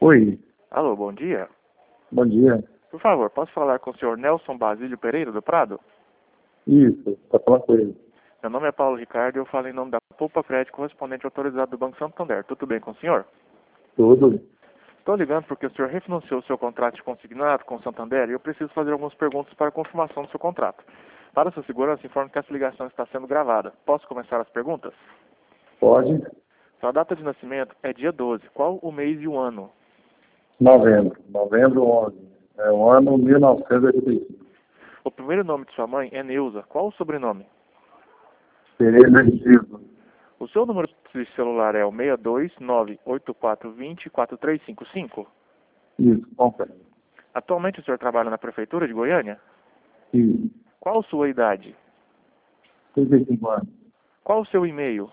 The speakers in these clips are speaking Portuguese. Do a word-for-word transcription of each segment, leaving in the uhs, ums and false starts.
Oi, Alô, bom dia. bom dia. Por favor, posso falar com o senhor Nelson Basílio Pereira do Prado? Isso, tá falando com ele. Meu nome é Paulo Ricardo e eu falo em nome da Poupa Crédito, correspondente autorizado do Banco Santander. Tudo bem com o senhor? Tudo? Estou ligando porque o senhor refinanciou o seu contrato de consignado com o Santander e eu preciso fazer algumas perguntas para confirmação do seu contrato. Para sua segurança, informo que essa ligação está sendo gravada. Posso começar as perguntas? Pode? Sua data de nascimento é dia doze. Qual o mês e o ano? Novembro. Novembro onze. É o ano mil novecentos e oitenta e cinco. O primeiro nome de sua mãe é Neuza. Qual o sobrenome? Pereira de Silva. O seu número de celular é o seis dois nove oito quatro dois zero quatro três cinco cinco? Isso, confere. Atualmente o senhor trabalha na Prefeitura de Goiânia? Isso. Qual a sua idade? trinta e cinco anos. Qual o seu e-mail?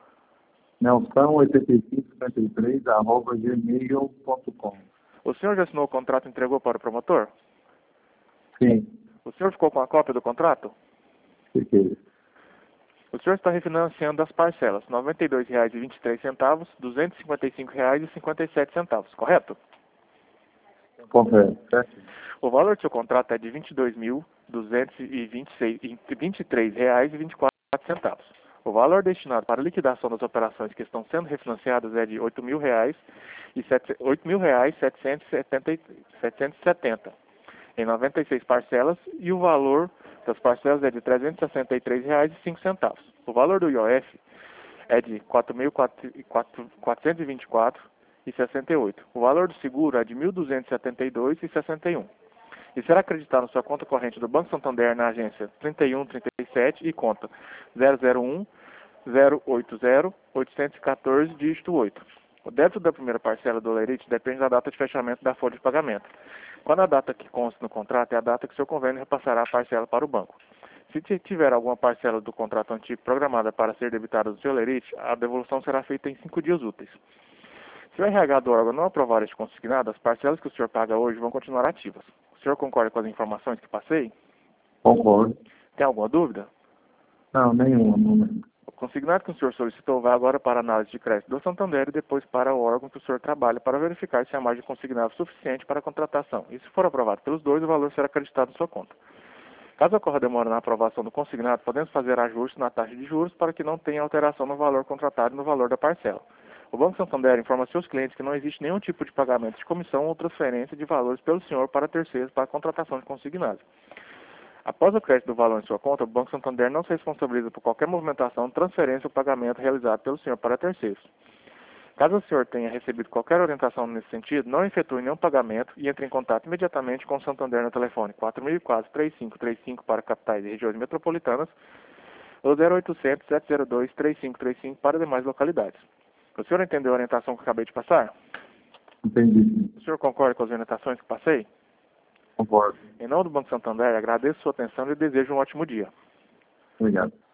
Nelson oitenta e cinco cinquenta e três arroba gmail ponto com. O senhor já assinou o contrato e entregou para o promotor? Sim, O senhor ficou com a cópia do contrato? fiquei. O senhor está refinanciando as parcelas noventa e dois reais e vinte e três centavos, duzentos e cinquenta e cinco reais e cinquenta e sete centavos, correto? Confere, certo? O valor do seu contrato é de vinte e dois mil duzentos e vinte e três reais e vinte e quatro centavos. O valor destinado para a liquidação das operações que estão sendo refinanciadas é de oito mil reais e oito mil reais setecentos e setenta em noventa e seis parcelas e o valor das parcelas é de trezentos e sessenta e três reais e cinco centavos. O valor do I O F é de quatro mil quatrocentos e vinte e quatro reais e sessenta e oito. O valor do seguro é de mil duzentos e setenta e dois reais e sessenta e um. E será acreditado na sua conta corrente do Banco Santander na agência trinta e um trinta e sete e conta zero zero um zero oito zero oitocentos e quatorze, dígito oito. O débito da primeira parcela do Olerite depende da data de fechamento da folha de pagamento. Quando a data que consta no contrato é a data que seu convênio repassará a parcela para o banco. Se tiver alguma parcela do contrato antigo programada para ser debitada do seu Olerite, a devolução será feita em cinco dias úteis. Se o R H do órgão não aprovar este consignado, as parcelas que o senhor paga hoje vão continuar ativas. O senhor concorda com as informações que passei? Concordo. Tem alguma dúvida? Não, nenhuma. Não. O consignado que o senhor solicitou vai agora para a análise de crédito do Santander e depois para o órgão que o senhor trabalha para verificar se a margem consignada é suficiente para a contratação. E se for aprovado pelos dois, o valor será acreditado em sua conta. Caso ocorra demora na aprovação do consignado, podemos fazer ajustes na taxa de juros para que não tenha alteração no valor contratado e no valor da parcela. O Banco Santander informa seus clientes que não existe nenhum tipo de pagamento de comissão ou transferência de valores pelo senhor para terceiros para a contratação de consignado. Após o crédito do valor em sua conta, o Banco Santander não se responsabiliza por qualquer movimentação, transferência ou pagamento realizado pelo senhor para terceiros. Caso o senhor tenha recebido qualquer orientação nesse sentido, não efetue nenhum pagamento e entre em contato imediatamente com o Santander no telefone quatro mil e quatro, três cinco três cinco para capitais e regiões metropolitanas ou zero oitocentos, sete zero dois, três cinco três cinco para demais localidades. O senhor entendeu a orientação que acabei de passar? Entendi. O senhor concorda com as orientações que passei? Concordo. Em nome do Banco Santander, agradeço sua atenção e desejo um ótimo dia. Obrigado.